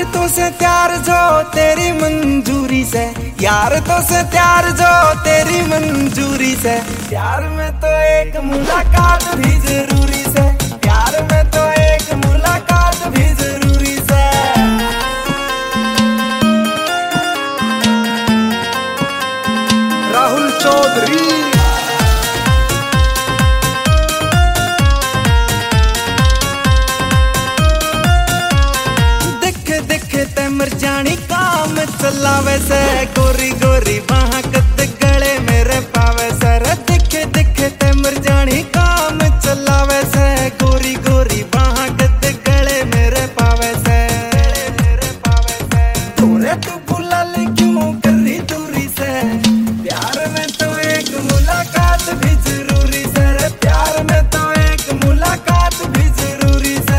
तो से प्यार जो तेरी मंजूरी से, यार तो से प्यार जो तेरी मंजूरी से, प्यार में तो एक मुलाकात भी जरूरी से, प्यार में तो एक मुलाकात भी जरूरी से। राहुल चौधरी। मर जानी काम चलावे से, गोरी गोरी बाह कद गले मेरे पावे सर, दिखे दिखे ते मर जानी काम चलावे से, गोरी गोरी बाह कद गले मेरे पावे से, तोरे तू बुला ले क्यों कर रही दूरी से, प्यार में तो एक मुलाकात भी जरूरी से, प्यार में तो एक मुलाकात भी जरूरी से।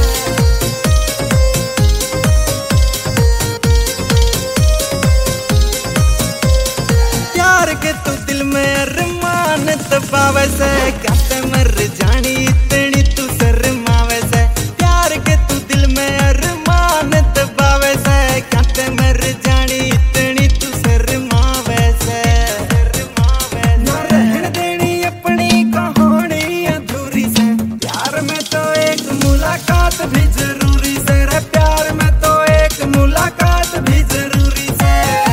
के तू दिल में अरमान दबावे से, क्या ते मर जानी इतनी तू शर्मावे से, प्यार के तू दिल में अरमान दबावे से, क्या ते मर जानी इतनी तू शर्मावे से, ना रहन देनी अपनी कहानी अधूरी से, प्यार में तो एक मुलाकात भी जरूरी से, प्यार में तो एक मुलाकात भी जरूरी से।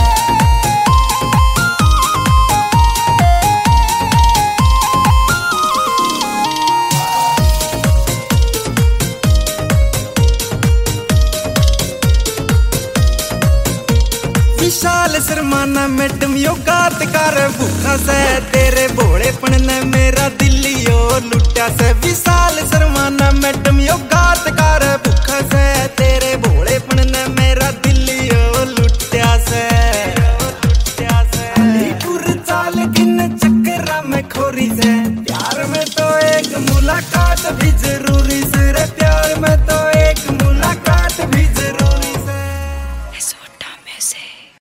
विशाल शर्माना मैडम यो गात कर भूखा से, तेरे भोलेपन ने मेरा दिलियो लुट्या से, विशाल शर्माना मैडम यो गात कर भूखा से, तेरे भोलेपन ने मेरा दिलियो लुट्या से, अलीपुर चाल किन चक्करा में खोरी से, प्यार में तो एक मुलाकात भी जरूरी से।